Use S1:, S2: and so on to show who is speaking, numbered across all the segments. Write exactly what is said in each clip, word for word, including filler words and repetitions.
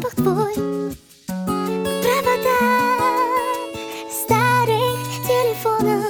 S1: запах твой, провода старых телефонов.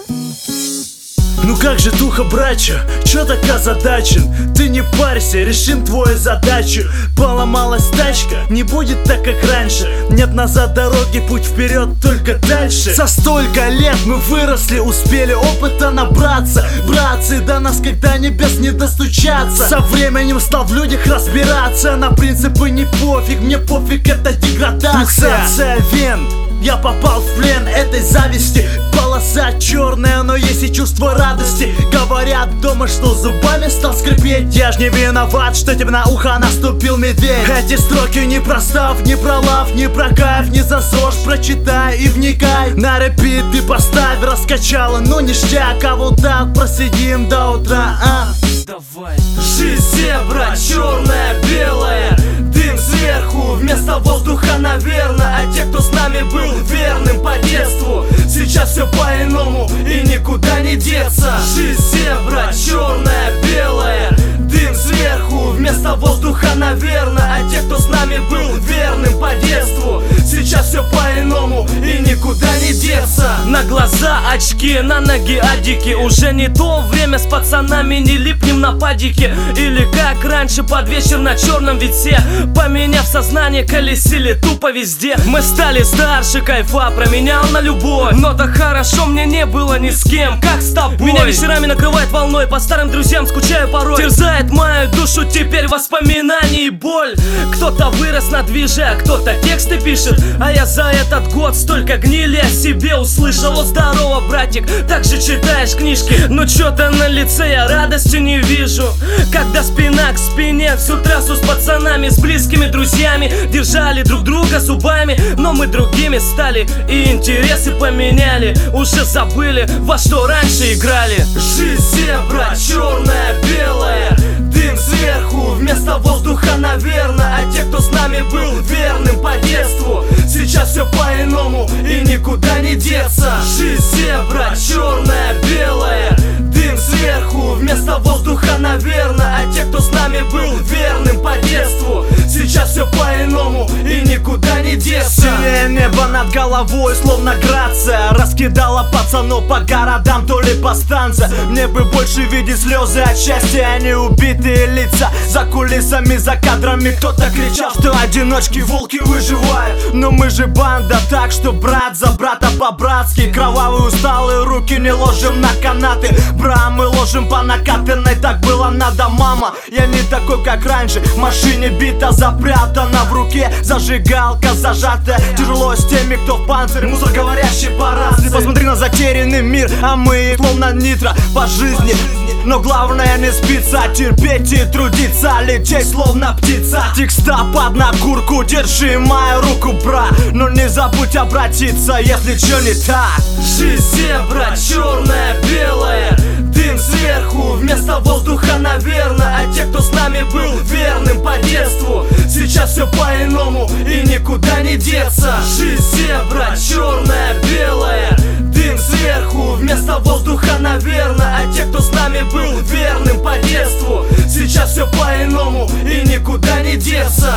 S2: Ну как же, Туха, братча, чё так озадачен? Ты не парься, решим твою задачу. Поломалась тачка, не будет так, как раньше. Нет назад дороги, путь вперед, только дальше. За столько лет мы выросли, успели опыта набраться. Братцы, до нас когда небес не достучаться. Со временем стал в людях разбираться. На принципы не пофиг, мне пофиг, это деградация. Пульсация вен, я попал в плен этой зависти. Полоса черная, но есть и чувство радости. Говорят дома, что зубами стал скрипеть. Я ж не виноват, что тебе на ухо наступил медведь. Эти строки не про став, не про лав, не про кайф, не за ЗОЖ. Прочитай и вникай. На репит ты поставь, раскачала, ну ништяк. А вот так просидим до утра, а? Давай. Жизнь зебра, черная, белая. Дым сверху, вместо воздуха, наверное. А те, кто с нами был верным по детству, сейчас все по-иному и никуда не деться. Жизнь зебра, черная, белая. Дым сверху, вместо воздуха, наверное. А те, кто с нами был верным по детству, сейчас все по-иному и никуда не деться. На глаза очки, на ноги адики. Уже не то время, с пацанами не липнем на падике. Или как раньше под вечер на черном вите, поменяв сознание, колесили тупо везде. Мы стали старше, кайфа променял на любовь. Но так хорошо мне не было ни с кем, как с тобой. Меня вечерами накрывает волной, по старым друзьям скучаю порой. Терзает мою душу теперь воспоминания и боль. Кто-то вырос на движе, а кто-то тексты пишет. А я за этот год столько гнили о себе услышал. О, здорово, братик, так же читаешь книжки. Но чё-то на лице я радости не вижу. Когда спина к спине всю трассу с пацанами, с близкими друзьями держали друг друга зубами. Но мы другими стали и интересы поменяли. Уже забыли, во что раньше играли. Жизнь зебра, черная, белая. Дым сверху, вместо воздуха, наверное. А те, кто с нами был верным по детству, сейчас все по-иному и никуда не деться. Жизнь зебра, черная, белая. Дым сверху, вместо воздуха, наверное. А те, кто с нами был верным по детству, сейчас все по-иному и никуда не деться. Синее небо над головой, словно грация, раскидала пацанов по городам, то ли по станциям. Мне бы больше видеть слезы от счастья, а не убитые лица. За кулисами, за кадрами кто-то кричал, что одиночки волки выживают. Но мы же банда, так что брат за брата по-братски. Кровавые усталые руки не ложим на канаты. Бра, мы ложим по накатанной, так было надо, мама. Я не такой, как раньше, в машине бита запрятана в руке, зажигалка зажатая. Тяжело с теми, кто в панцире, мусор говорящий по рации. Посмотри на затерянный мир, а мы словно нитро по жизни. Но главное не спиться, терпеть и трудиться, лететь словно птица. Текста под накурку, держи мою руку, бра. Но не забудь обратиться, если чё не так. Жизнь зебра, черная, белая. Дым сверху, вместо воздуха, наверное. А те, кто с нами был верным по детству, сейчас все по-иному и никуда не деться. Жизнь зебра, черная, белая. Дым сверху, вместо воздуха, наверное. А те, кто с нами был верным по детству, сейчас все по-иному и никуда не деться.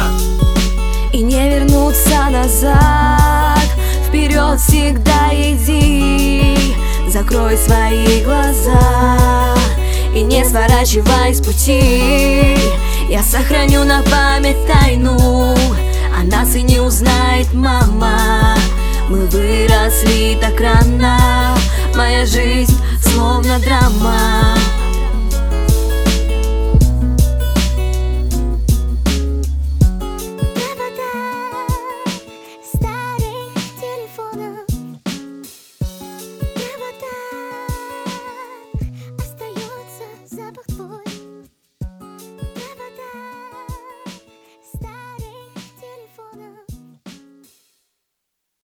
S1: И не вернуться назад, вперед всегда иди. Закрой свои глаза и не сворачивай с пути. Я сохраню на память тайну, о нас и не узнает мама. Мы выросли так рано, моя жизнь словно драма.